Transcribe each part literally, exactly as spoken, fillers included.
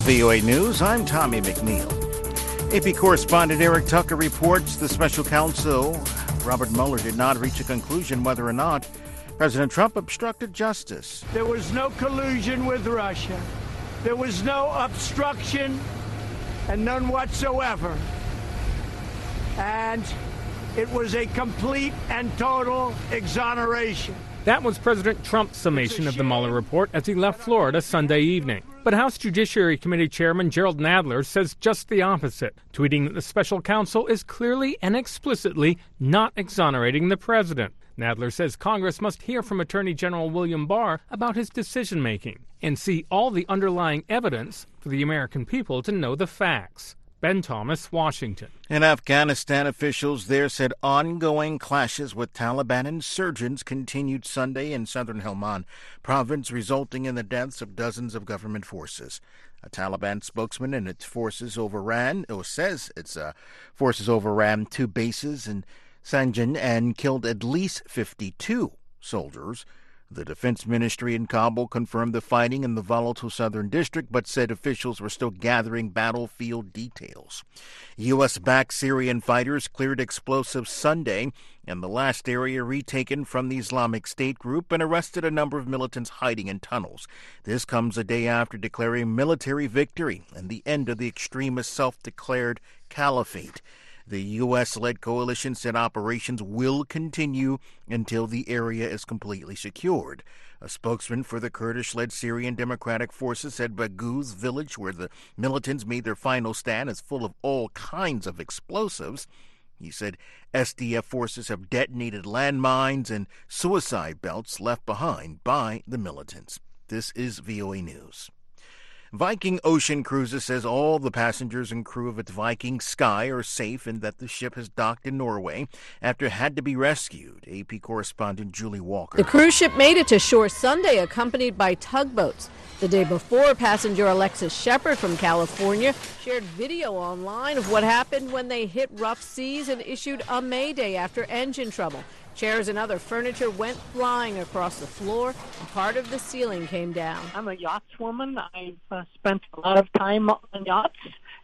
V O A News, I'm Tommy McNeil. A P correspondent Eric Tucker reports the special counsel, Robert Mueller, did not reach a conclusion whether or not President Trump obstructed justice. There was no collusion with Russia. There was no obstruction, and none whatsoever. And it was a complete and total exoneration. That was President Trump's summation of the Mueller report as he left Florida Sunday evening. But House Judiciary Committee Chairman Gerald Nadler says just the opposite, tweeting that the special counsel is clearly and explicitly not exonerating the president. Nadler says Congress must hear from Attorney General William Barr about his decision-making and see all the underlying evidence for the American people to know the facts. Ben Thomas, Washington. In Afghanistan, officials there said ongoing clashes with Taliban insurgents continued Sunday in southern Helmand province, resulting in the deaths of dozens of government forces. A Taliban spokesman and its forces overran, or says its uh, forces overran two bases in Sanjan and killed at least fifty-two soldiers. The Defense Ministry in Kabul confirmed the fighting in the volatile southern district, but said officials were still gathering battlefield details. U S-backed Syrian fighters cleared explosives Sunday in the last area retaken from the Islamic State group and arrested a number of militants hiding in tunnels. This comes a day after declaring military victory and the end of the extremist self-declared caliphate. The U S-led coalition said operations will continue until the area is completely secured. A spokesman for the Kurdish-led Syrian Democratic Forces said Baghouz village, where the militants made their final stand, is full of all kinds of explosives. He said S D F forces have detonated landmines and suicide belts left behind by the militants. This is V O A News. Viking Ocean Cruises says all the passengers and crew of its Viking Sky are safe and that the ship has docked in Norway after it had to be rescued. A P correspondent Julie Walker. The cruise ship made it to shore Sunday accompanied by tugboats. The day before, passenger Alexis Shepard from California shared video online of what happened when they hit rough seas and issued a mayday after engine trouble. Chairs and other furniture went flying across the floor, and part of the ceiling came down. I'm a yachtswoman. I've uh, spent a lot of time on yachts,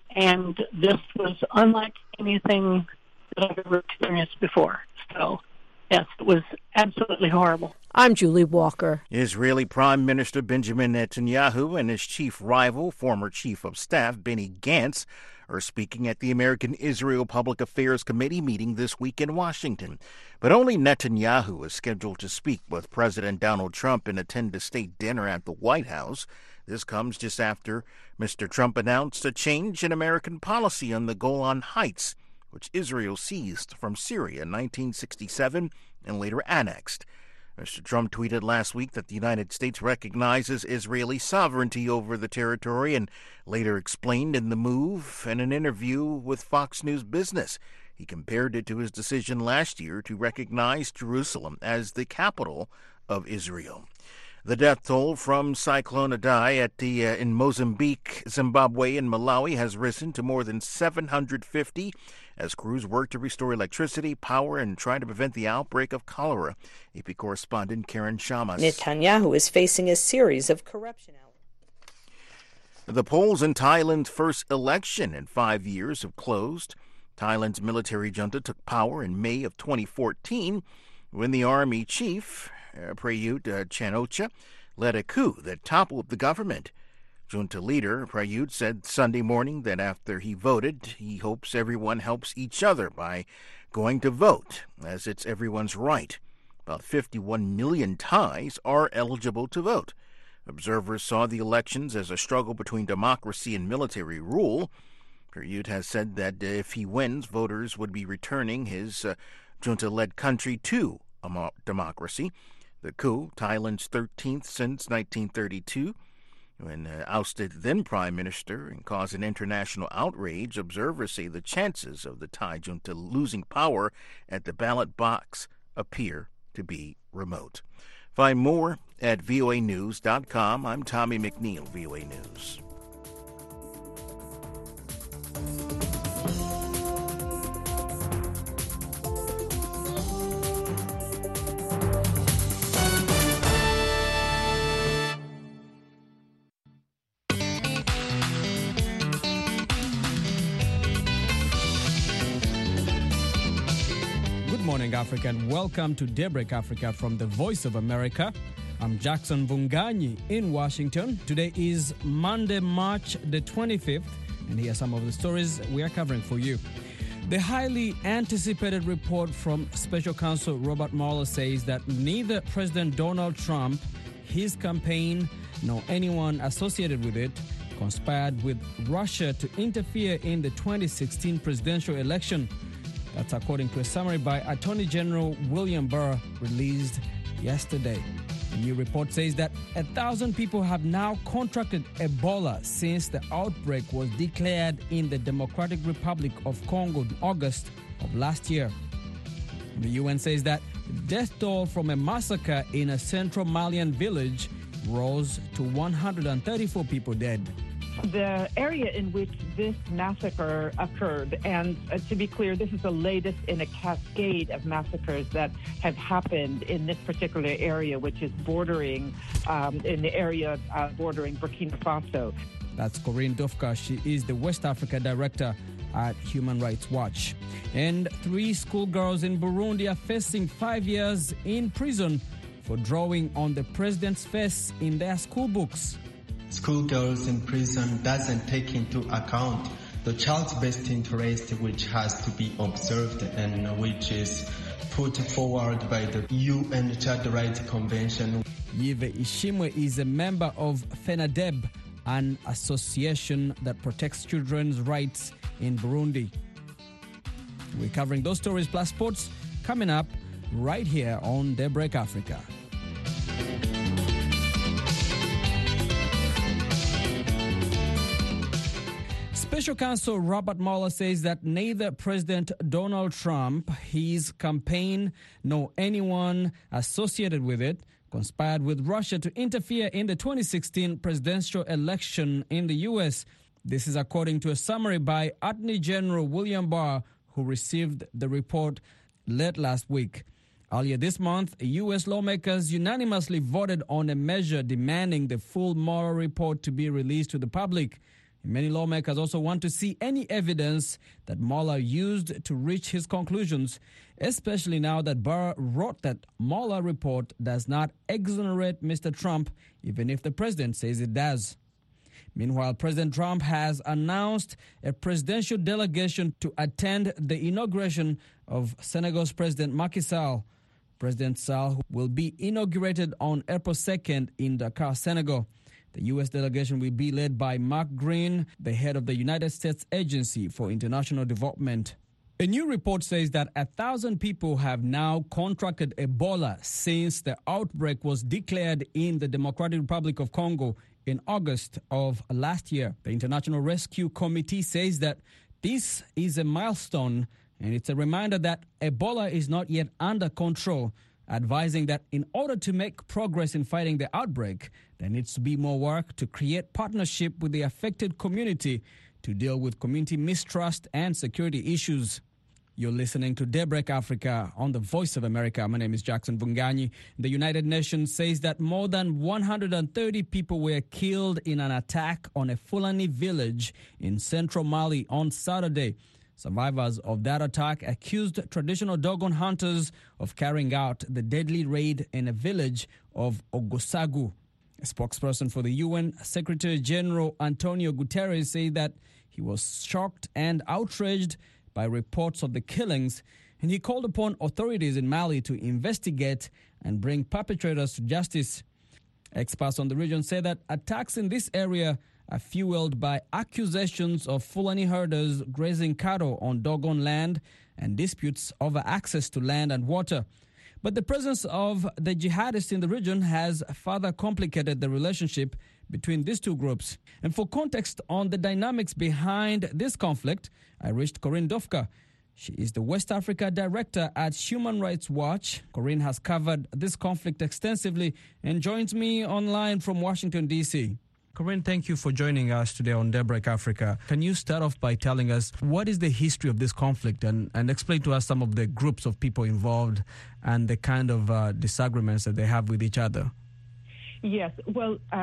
and this was unlike anything that I've ever experienced before. So, yes, it was absolutely horrible. I'm Julie Walker. Israeli Prime Minister Benjamin Netanyahu and his chief rival, former Chief of Staff Benny Gantz, are speaking at the American-Israel Public Affairs Committee meeting this week in Washington. But only Netanyahu is scheduled to speak with President Donald Trump and attend a state dinner at the White House. This comes just after Mister Trump announced a change in American policy on the Golan Heights, which Israel seized from Syria in nineteen sixty-seven and later annexed. Mister Trump tweeted last week that the United States recognizes Israeli sovereignty over the territory and later explained in the move in an interview with Fox News Business. He compared it to his decision last year to recognize Jerusalem as the capital of Israel. The death toll from Cyclone Idai at the, uh, in Mozambique, Zimbabwe, and Malawi has risen to more than seven hundred fifty as crews work to restore electricity, power, and try to prevent the outbreak of cholera. A P correspondent Karen Shamas. Netanyahu is facing a series of corruption allegations. The polls in Thailand's first election in five years have closed. Thailand's military junta took power in May of twenty fourteen when the army chief, uh, Prayut uh, Chan-o-cha, led a coup that toppled the government. Junta leader Prayut said Sunday morning that after he voted, he hopes everyone helps each other by going to vote, as it's everyone's right. About fifty-one million Thais are eligible to vote. Observers saw the elections as a struggle between democracy and military rule. Prayut has said that if he wins, voters would be returning his uh, junta-led country to a democracy. The coup, Thailand's thirteenth since nineteen thirty-two, when uh, ousted then Prime Minister and caused an international outrage, observers say the chances of the Thai junta losing power at the ballot box appear to be remote. Find more at V O A news dot com. I'm Tommy McNeil, V O A News. morning, Africa, and welcome to Daybreak Africa from the Voice of America. I'm Jackson Vunganyi in Washington. Today is Monday, March the twenty-fifth, and here are some of the stories we are covering for you. The highly anticipated report from Special Counsel Robert Mueller says that neither President Donald Trump, his campaign, nor anyone associated with it conspired with Russia to interfere in the twenty sixteen presidential election. That's according to a summary by Attorney General William Barr released yesterday. The new report says that a thousand people have now contracted Ebola since the outbreak was declared in the Democratic Republic of Congo in August of last year. The U N says that the death toll from a massacre in a central Malian village rose to one hundred thirty-four people dead. The area in which this massacre occurred, and uh, to be clear, this is the latest in a cascade of massacres that have happened in this particular area, which is bordering, um, in the area uh, bordering Burkina Faso. That's Corinne Dufka. She is the West Africa Director at Human Rights Watch. And three schoolgirls in Burundi are facing five years in prison for drawing on the president's face in their school books. Schoolgirls in prison doesn't take into account the child's best interest, which has to be observed and which is put forward by the U N Child Rights Convention. Yive Ishimwe is a member of FENADEB, an association that protects children's rights in Burundi. We're covering those stories plus sports coming up right here on Daybreak Africa. Special Counsel Robert Mueller says that neither President Donald Trump, his campaign, nor anyone associated with it conspired with Russia to interfere in the twenty sixteen presidential election in the U S. This is according to a summary by Attorney General William Barr, who received the report late last week. Earlier this month, U S lawmakers unanimously voted on a measure demanding the full Mueller report to be released to the public. Many lawmakers also want to see any evidence that Mueller used to reach his conclusions, especially now that Barr wrote that Mueller report does not exonerate Mister Trump, even if the president says it does. Meanwhile, President Trump has announced a presidential delegation to attend the inauguration of Senegal's President Macky Sall. President Sall will be inaugurated on April second in Dakar, Senegal. The U S delegation will be led by Mark Green, the head of the United States Agency for International Development. A new report says that a thousand people have now contracted Ebola since the outbreak was declared in the Democratic Republic of Congo in August of last year. The International Rescue Committee says that this is a milestone, and it's a reminder that Ebola is not yet under control, advising that in order to make progress in fighting the outbreak, there needs to be more work to create partnership with the affected community to deal with community mistrust and security issues. You're listening to Daybreak Africa on the Voice of America. My name is Jackson Vunganyi. The United Nations says that more than one hundred thirty people were killed in an attack on a Fulani village in central Mali on Saturday. Survivors of that attack accused traditional Dogon hunters of carrying out the deadly raid in a village of Ogosagu. A spokesperson for the U N Secretary General Antonio Guterres said that he was shocked and outraged by reports of the killings, and he called upon authorities in Mali to investigate and bring perpetrators to justice. Experts on the region say that attacks in this area are fueled by accusations of Fulani herders grazing cattle on Dogon land and disputes over access to land and water. But the presence of the jihadists in the region has further complicated the relationship between these two groups. And for context on the dynamics behind this conflict, I reached Corinne Dufka. She is the West Africa Director at Human Rights Watch. Corinne has covered this conflict extensively and joins me online from Washington, D C Corinne, thank you for joining us today on Daybreak Africa. Can you start off by telling us what is the history of this conflict and, and explain to us some of the groups of people involved and the kind of uh, disagreements that they have with each other? Yes, well, uh,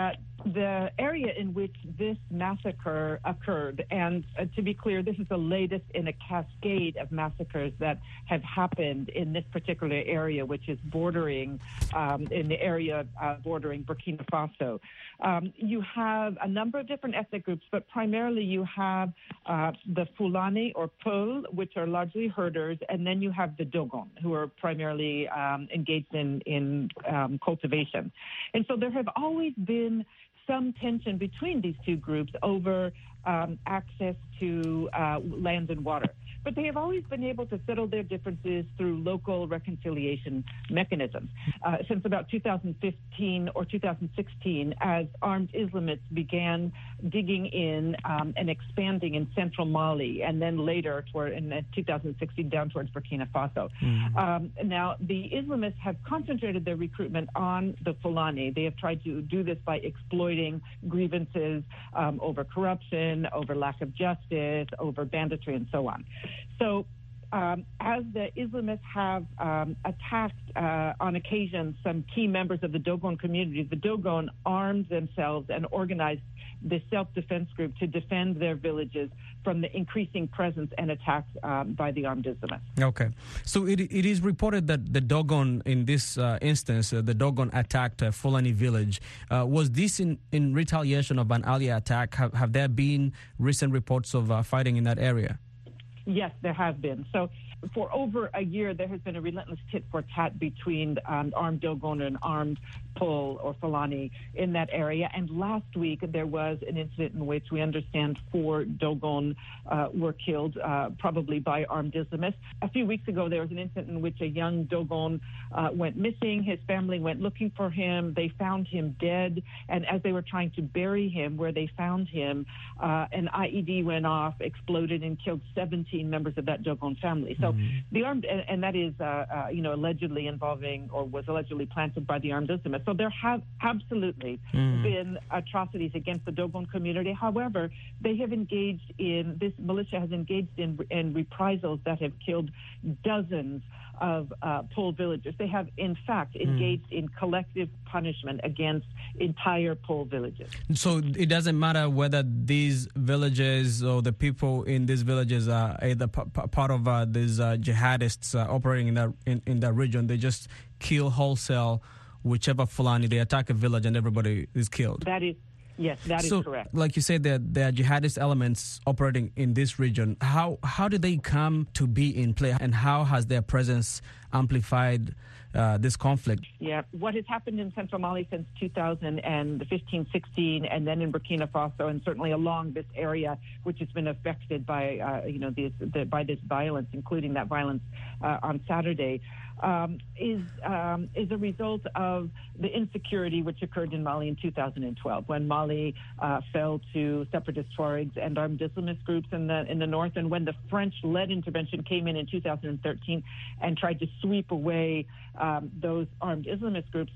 the area in which this massacre occurred, and uh, to be clear, this is the latest in a cascade of massacres that have happened in this particular area, which is bordering, um, in the area uh, bordering Burkina Faso. Um, you have a number of different ethnic groups, but primarily you have uh, the Fulani or Peul, which are largely herders, and then you have the Dogon, who are primarily um, engaged in, in um, cultivation. And so there have always been some tension between these two groups over um, access to uh, land and water. But they have always been able to settle their differences through local reconciliation mechanisms. Uh, since about two thousand fifteen or two thousand sixteen, as armed Islamists began digging in um, and expanding in central Mali, and then later toward in two thousand sixteen down towards Burkina Faso. Mm-hmm. Um, now, the Islamists have concentrated their recruitment on the Fulani. They have tried to do this by exploiting grievances um, over corruption, over lack of justice, over banditry, and so on. So um, as the Islamists have um, attacked uh, on occasion some key members of the Dogon community, the Dogon armed themselves and organized this self-defense group to defend their villages from the increasing presence and attacks um, by the armed Islamists. Okay. So it it is reported that the Dogon, in this uh, instance, uh, the Dogon attacked uh, Fulani village. Uh, was this in, in retaliation of an earlier attack? Have, have there been recent reports of uh, fighting in that area? Yes, there have been. So for over a year, there has been a relentless tit-for-tat between um, armed Dogon and armed Peul or Fulani in that area. And last week, there was an incident in which we understand four Dogon uh, were killed, uh, probably by armed Islamists. A few weeks ago, there was an incident in which a young Dogon uh, went missing. His family went looking for him. They found him dead. And as they were trying to bury him where they found him, uh, an I E D went off, exploded, and killed seventeen members of that Dogon family. So mm-hmm. the armed, and, and that is, uh, uh, you know, allegedly involving or was allegedly planted by the armed Islamists. So there have absolutely mm. been atrocities against the Dogon community. However, they have engaged in, this militia has engaged in, in reprisals that have killed dozens of uh, Peul villages. They have, in fact, engaged mm. in collective punishment against entire Peul villages. So it doesn't matter whether these villages or the people in these villages are either p- p- part of uh, these uh, jihadists uh, operating in that in, in that region. They just kill wholesale whichever Fulani, they attack a village and everybody is killed. That is, yes, that so, is correct. Like you said, there, there are jihadist elements operating in this region. How how did they come to be in play, and how has their presence amplified uh, this conflict? Yeah, what has happened in Central Mali since two thousand fifteen sixteen, and then in Burkina Faso, and certainly along this area, which has been affected by uh, you know this, the, by this violence, including that violence uh, on Saturday. Um, is um, is a result of the insecurity which occurred in Mali in two thousand twelve, when Mali uh, fell to separatist Tuaregs and armed Islamist groups in the in the north, and when the French-led intervention came in in two thousand thirteen and tried to sweep away um, those armed Islamist groups.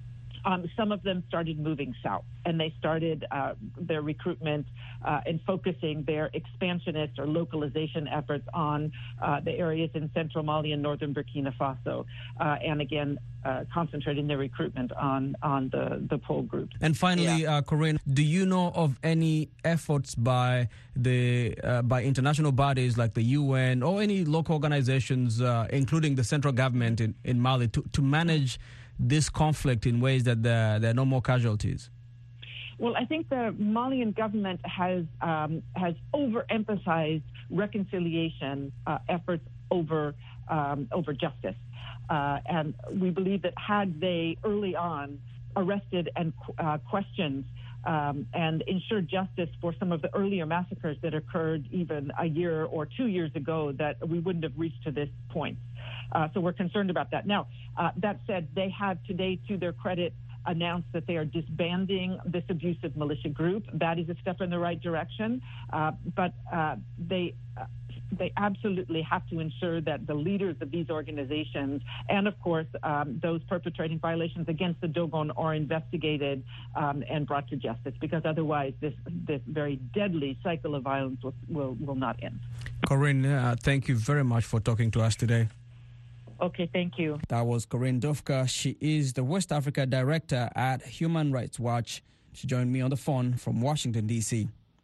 Um, some of them started moving south, and they started uh, their recruitment uh, and focusing their expansionist or localization efforts on uh, the areas in central Mali and northern Burkina Faso, uh, and again, uh, concentrating their recruitment on, on the, the Peul groups. And finally, yeah. uh, Corinne, do you know of any efforts by the uh, by international bodies like the U N or any local organizations, uh, including the central government in, in Mali, to, to manage this conflict in ways that there, there are no more casualties? Well, I think the Malian government has um, has overemphasized reconciliation uh, efforts over um, over justice, uh, and we believe that had they early on arrested and uh, questioned um, and ensured justice for some of the earlier massacres that occurred even a year or two years ago, that we wouldn't have reached to this point. Uh, so we're concerned about that. Now, uh, that said, they have today, to their credit, announced that they are disbanding this abusive militia group. That is a step in the right direction. Uh, but uh, they uh, they absolutely have to ensure that the leaders of these organizations and, of course, um, those perpetrating violations against the Dogon are investigated um, and brought to justice, because otherwise this this very deadly cycle of violence will, will, will not end. Corinne, uh, thank you very much for talking to us today. Okay, thank you. That was Corinne Dufka. She is the West Africa Director at Human Rights Watch She joined me on the phone from Washington, D C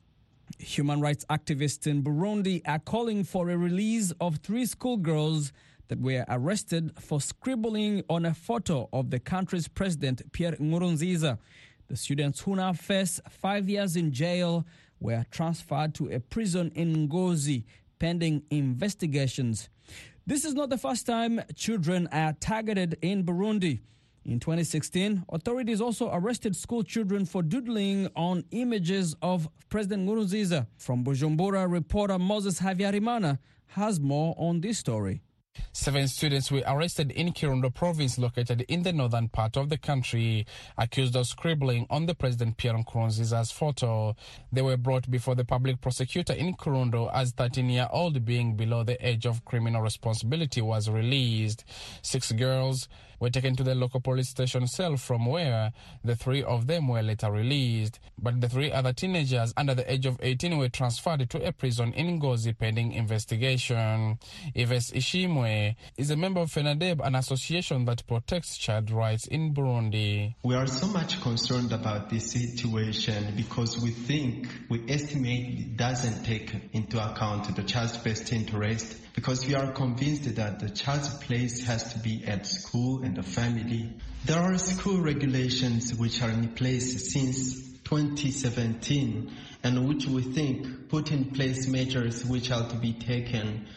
Human rights activists in Burundi are calling for a release of three schoolgirls that were arrested for scribbling on a photo of the country's president, Pierre Nkurunziza. The students who now face five years in jail were transferred to a prison in Ngozi pending investigations. This is not the first time children are targeted in Burundi. In twenty sixteen, authorities also arrested school children for doodling on images of President Nkurunziza. From Bujumbura, reporter Moses Havyarimana has more on this story. Seven students were arrested in Kirundo province, located in the northern part of the country, accused of scribbling on the President Pierre Nkurunziza's photo. They were brought before the public prosecutor in Kirundo as thirteen-year-old being below the age of criminal responsibility was released. Six girls were taken to the local police station cell, from where the three of them were later released. But the three other teenagers under the age of eighteen were transferred to a prison in Ngozi pending investigation. Yves Ishimwe is a member of FENADEB, an association that protects child rights in Burundi. We are so much concerned about this situation because we think, we estimate it doesn't take into account the child's best interest, because we are convinced that the child's place has to be at school and the family. There are school regulations which are in place since twenty seventeen and which we think put in place measures which are to be taken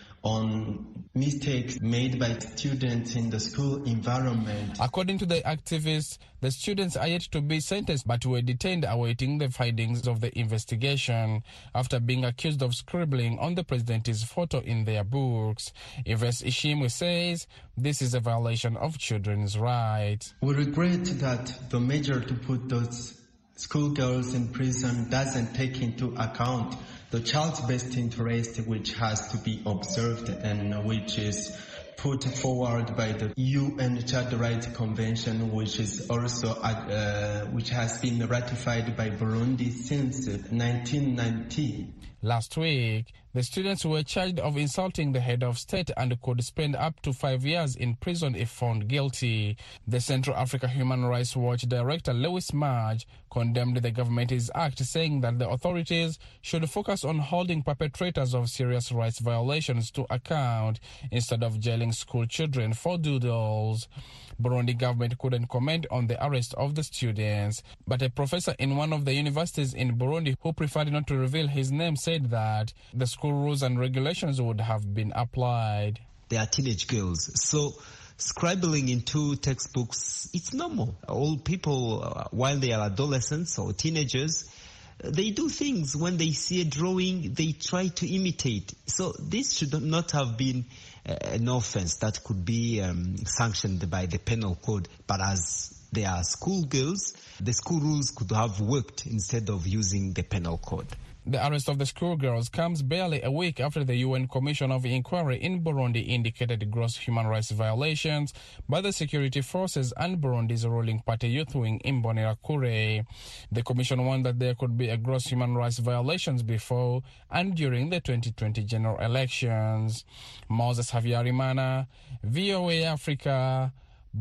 on mistakes made by students in the school environment. According to the activists, the students are yet to be sentenced but were detained awaiting the findings of the investigation after being accused of scribbling on the president's photo in their books. Yves Ishimwe says this is a violation of children's rights. We regret that the measure to put those schoolgirls in prison doesn't take into account the child's best interest, which has to be observed and which is put forward by the U N Child Rights Convention, which is also uh, which has been ratified by Burundi since nineteen ninety. Last week, the students were charged of insulting the head of state and could spend up to five years in prison if found guilty. The Central Africa Human Rights Watch director Lewis Marge condemned the government's act, saying that the authorities should focus on holding perpetrators of serious rights violations to account instead of jailing school children for doodles. Burundi government couldn't comment on the arrest of the students, but a professor in one of the universities in Burundi who preferred not to reveal his name said that the school rules and regulations would have been applied. They are teenage girls, so scribbling into textbooks, it's normal. All people, uh, while they are adolescents or teenagers, they do things. When they see a drawing, they try to imitate. So this should not have been uh, an offense that could be um, sanctioned by the penal code. But as they are schoolgirls, the school rules could have worked instead of using the penal code. The arrest of the schoolgirls comes barely a week after the U N Commission of Inquiry in Burundi indicated gross human rights violations by the security forces and Burundi's ruling party youth wing Imbonerakure. The commission warned that there could be a gross human rights violations before and during the twenty twenty general elections. Moses Havyarimana, V O A Africa,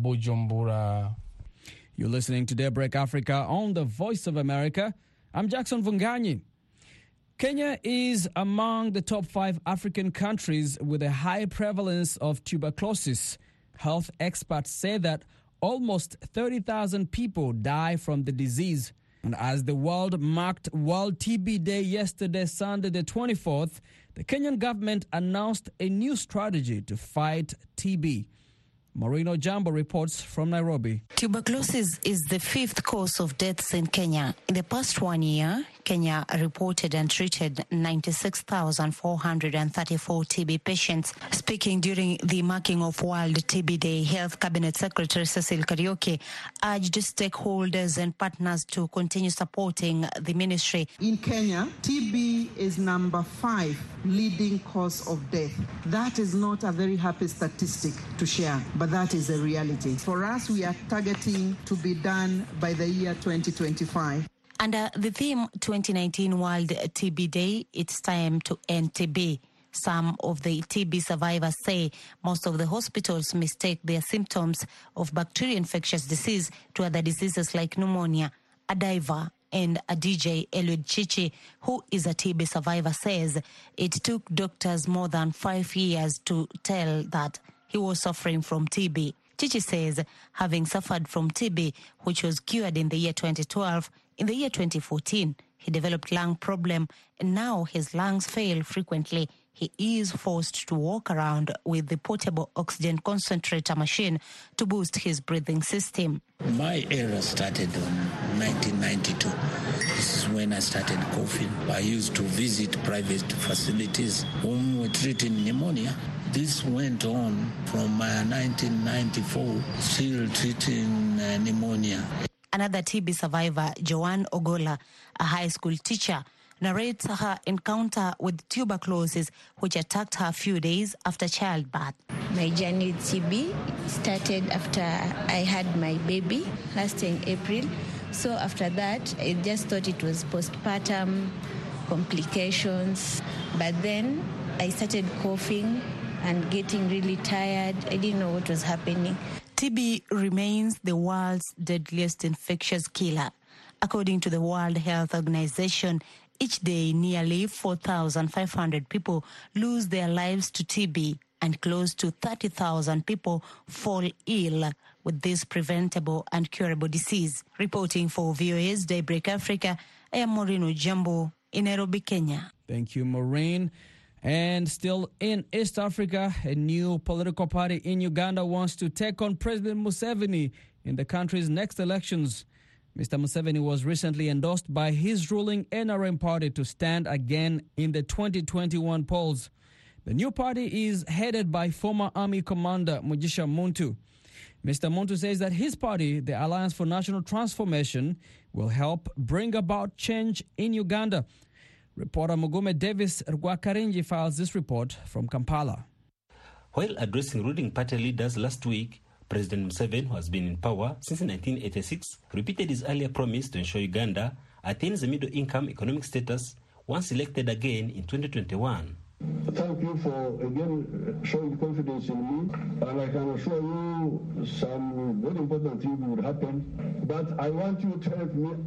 Bujumbura. You're listening to Daybreak Africa on the Voice of America. I'm Jackson Vunganyi. Kenya is among the top five African countries with a high prevalence of tuberculosis. Health experts say that almost thirty thousand people die from the disease. And as the world marked World T B Day yesterday, Sunday the twenty-fourth, the Kenyan government announced a new strategy to fight T B. Marino Jambo reports from Nairobi. Tuberculosis is the fifth cause of deaths in Kenya. In the past one year, Kenya reported and treated ninety-six thousand four hundred thirty-four T B patients. Speaking during the marking of World T B Day, Health Cabinet Secretary Cecil Kariuki urged stakeholders and partners to continue supporting the ministry. In Kenya, T B is number five leading cause of death. That is not a very happy statistic to share, but that is a reality. For us, we are targeting to be done by the year twenty twenty-five. Under the theme twenty nineteen World T B Day, it's time to end T B. Some of the T B survivors say most of the hospitals mistake their symptoms of bacterial infectious disease to other diseases like pneumonia. A diver And a D J, Eliud Chichi, who is a T B survivor, says it took doctors more than five years to tell that he was suffering from T B. Chichi says having suffered from T B, which was cured in the year twenty twelve, in the year twenty fourteen, he developed lung problem and now his lungs fail frequently. He is forced to walk around with the portable oxygen concentrator machine to boost his breathing system. My era started in nineteen ninety-two. This is when I started coughing. I used to visit private facilities whom were treating pneumonia. This went on from uh, nineteen ninety-four, still treating uh, pneumonia. Another T B survivor, Joanne Ogola, a high school teacher, narrates her encounter with tuberculosis, which attacked her a few days after childbirth. My journey with T B started after I had my baby last in April. So after that, I just thought it was postpartum complications. But then I started coughing and getting really tired. I didn't know what was happening. T B remains the world's deadliest infectious killer. According to the World Health Organization, each day nearly four thousand five hundred people lose their lives to T B and close to thirty thousand people fall ill with this preventable and curable disease. Reporting for V O A's Daybreak Africa, I am Maureen Ojambo in Nairobi, Kenya. Thank you, Maureen. And still in East Africa, a new political party in Uganda wants to take on President Museveni in the country's next elections. Mister Museveni was recently endorsed by his ruling N R M party to stand again in the twenty twenty-one polls. The new party is headed by former army commander Mugisha Muntu. Mister Muntu says that his party, the Alliance for National Transformation, will help bring about change in Uganda. Reporter Mugume Davis Rwakarinji files this report from Kampala. While addressing ruling party leaders last week, President Museveni, who has been in power since nineteen eighty-six, repeated his earlier promise to ensure Uganda attains the middle-income economic status once elected again in twenty twenty-one. Thank you for again showing confidence in me, and I can assure you some very important things will happen, but I want you to help me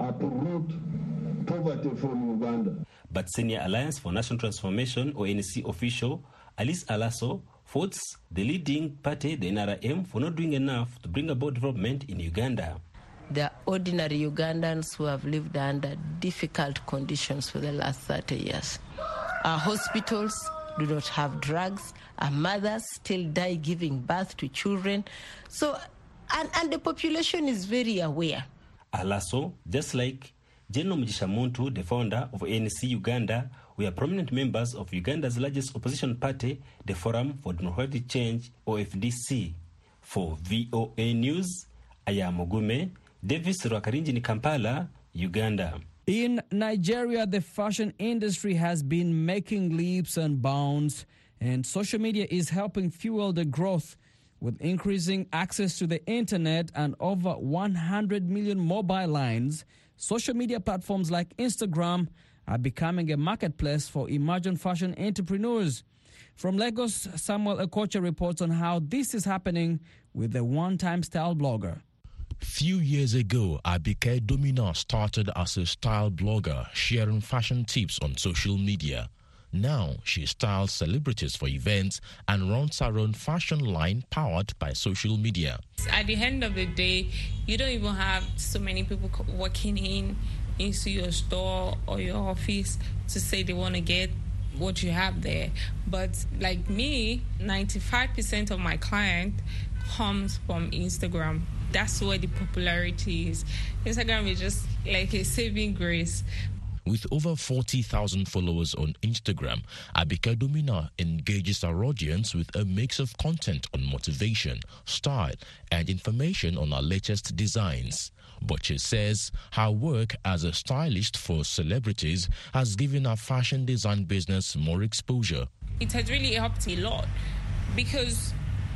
uproot poverty from Uganda. But Senior Alliance for National Transformation, or N C official, Alice Alaso, faults the leading party, the N R M, for not doing enough to bring about development in Uganda. There are ordinary Ugandans who have lived under difficult conditions for the last thirty years. Our hospitals do not have drugs. Our mothers still die giving birth to children. So, and, and the population is very aware. Alaso, just like General Mugisha Muntu, the founder of A N C Uganda, we are prominent members of Uganda's largest opposition party, the Forum for Democratic Change, O F D C. For V O A News, I am Mugume Davis Rwakarinji in Kampala, Uganda. In Nigeria, the fashion industry has been making leaps and bounds, and social media is helping fuel the growth. With increasing access to the internet and over one hundred million mobile lines, social media platforms like Instagram are becoming a marketplace for emerging fashion entrepreneurs. From Lagos, Samuel Okocha reports on how this is happening with a one-time style blogger. Few years ago, Abike Domina started as a style blogger, sharing fashion tips on social media. Now, she styles celebrities for events and runs her own fashion line powered by social media. At the end of the day, you don't even have so many people walking in into your store or your office to say they want to get what you have there. But like me, ninety-five percent of my client comes from Instagram. That's where the popularity is. Instagram is just like a saving grace. With over forty thousand followers on Instagram, Abike Domina engages her audience with a mix of content on motivation, style, and information on her latest designs. But she says her work as a stylist for celebrities has given her fashion design business more exposure. It has really helped a lot because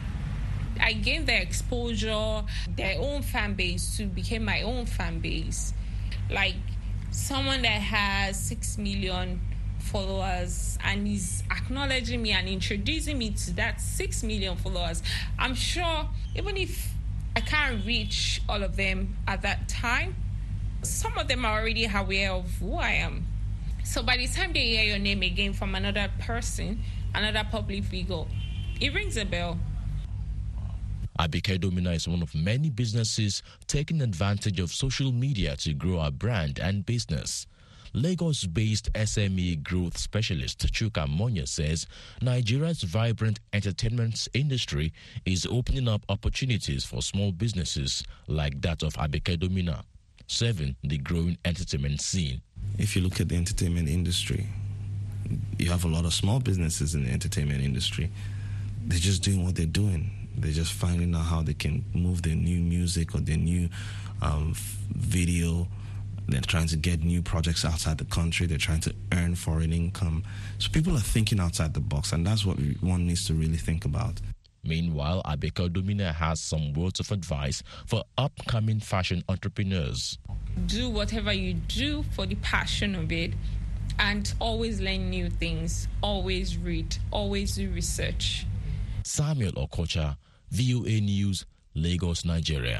I gained their exposure, their own fan base to become my own fan base. Like someone that has six million followers and is acknowledging me and introducing me to that six million followers. I'm sure even if I can't reach all of them at that time, some of them are already aware of who I am. So by the time they hear your name again from another person, another public figure, it rings a bell. Abike Domina is one of many businesses taking advantage of social media to grow our brand and business. Lagos-based S M E growth specialist Chuka Monya says Nigeria's vibrant entertainment industry is opening up opportunities for small businesses like that of Abike Domina, serving the growing entertainment scene. If you look at the entertainment industry, you have a lot of small businesses in the entertainment industry. They're just doing what they're doing. They're just finding out how they can move their new music or their new um, video. They're trying to get new projects outside the country. They're trying to earn foreign income. So people are thinking outside the box, and that's what one needs to really think about. Meanwhile, Abike Domina has some words of advice for upcoming fashion entrepreneurs. Do whatever you do for the passion of it, and always learn new things, always read, always do research. Samuel Okocha, V O A News, Lagos, Nigeria.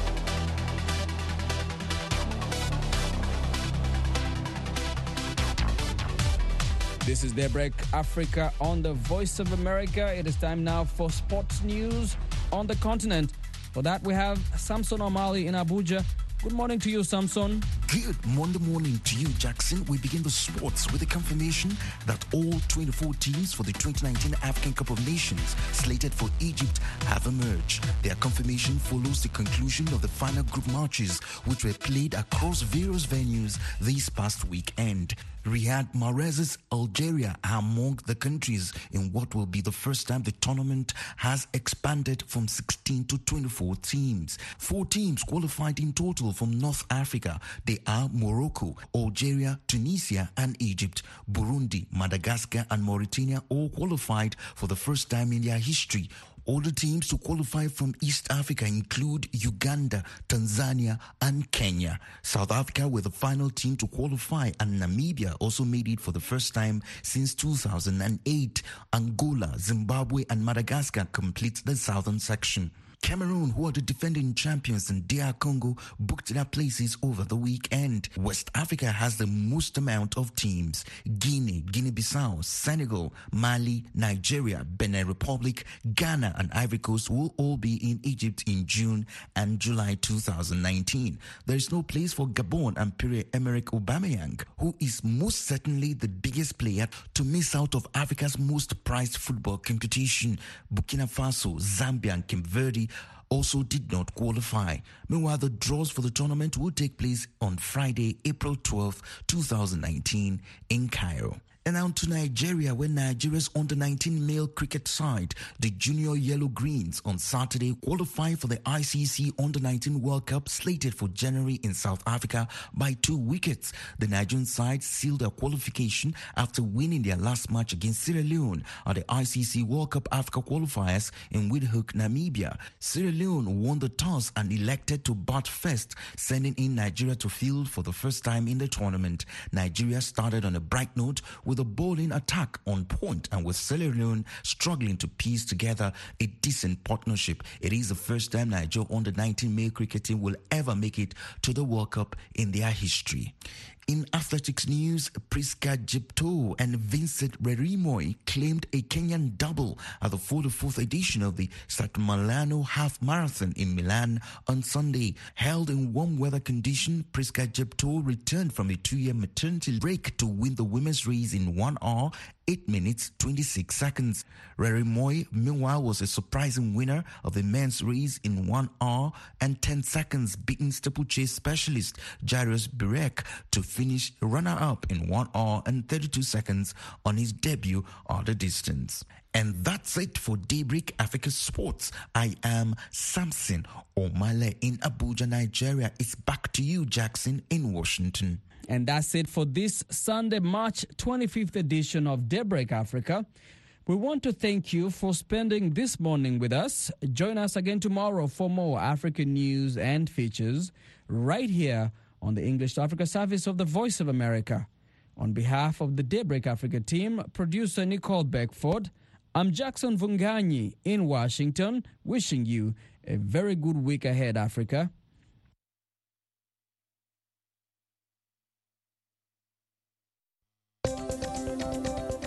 This is Daybreak Africa on the Voice of America. It is time now for sports news on the continent. For that, we have Samson Omali in Abuja. Good morning to you, Samson. Good Monday morning to you, Jackson. We begin the sports with the confirmation that all twenty-four teams for the twenty nineteen African Cup of Nations slated for Egypt have emerged. Their confirmation follows the conclusion of the final group matches, which were played across various venues this past weekend. Riyad Mahrez's Algeria are among the countries in what will be the first time the tournament has expanded from sixteen to twenty-four teams. Four teams qualified in total from North Africa. They are Morocco, Algeria, Tunisia, and Egypt. Burundi, Madagascar, and Mauritania all qualified for the first time in their history. Other teams to qualify from East Africa include Uganda, Tanzania, and Kenya. South Africa were the final team to qualify, and Namibia also made it for the first time since two thousand eight. Angola, Zimbabwe, and Madagascar complete the southern section. Cameroon, who are the defending champions, and D R Congo booked their places over the weekend. West Africa has the most amount of teams. Guinea, Guinea-Bissau, Senegal, Mali, Nigeria, Benin Republic, Ghana, and Ivory Coast will all be in Egypt in June and July two thousand nineteen. There is no place for Gabon and Pierre-Emerick Aubameyang, who is most certainly the biggest player to miss out of Africa's most prized football competition. Burkina Faso, Zambia, and Cape Verde also did not qualify. Meanwhile, the draws for the tournament will take place on Friday, April twelfth, two thousand nineteen in Cairo. And now to Nigeria, where Nigeria's under nineteen male cricket side, the Junior Yellow Greens, on Saturday qualified for the I C C under nineteen World Cup slated for January in South Africa by two wickets. The Nigerian side sealed their qualification after winning their last match against Sierra Leone at the I C C World Cup Africa qualifiers in Windhoek, Namibia. Sierra Leone won the toss and elected to bat first, sending in Nigeria to field for the first time in the tournament. Nigeria started on a bright note with a bowling attack on point, and with Sierra Leone struggling to piece together a decent partnership. It is the first time Nigeria under nineteen male cricket team will ever make it to the World Cup in their history. In athletics news, Priska Jepto and Vincent Rerimoy claimed a Kenyan double at the forty-fourth edition of the Satmalano Half Marathon in Milan on Sunday. Held in warm weather condition, Priska Jepto returned from a two-year maternity break to win the women's race in one hour, eight minutes, twenty-six seconds. Rerimoy, meanwhile, was a surprising winner of the men's race in one hour and ten seconds, beating steeplechase specialist Jairus Birek to finish runner-up in one hour and thirty-two seconds on his debut at the distance. And that's it for Daybreak Africa Sports. I am Samson Omale in Abuja, Nigeria. It's back to you, Jackson, in Washington. And that's it for this Sunday, March twenty-fifth edition of Daybreak Africa. We want to thank you for spending this morning with us. Join us again tomorrow for more African news and features right here on the English to Africa service of the Voice of America. On behalf of the Daybreak Africa team, producer Nicole Beckford, I'm Jackson Vunganyi in Washington, wishing you a very good week ahead, Africa.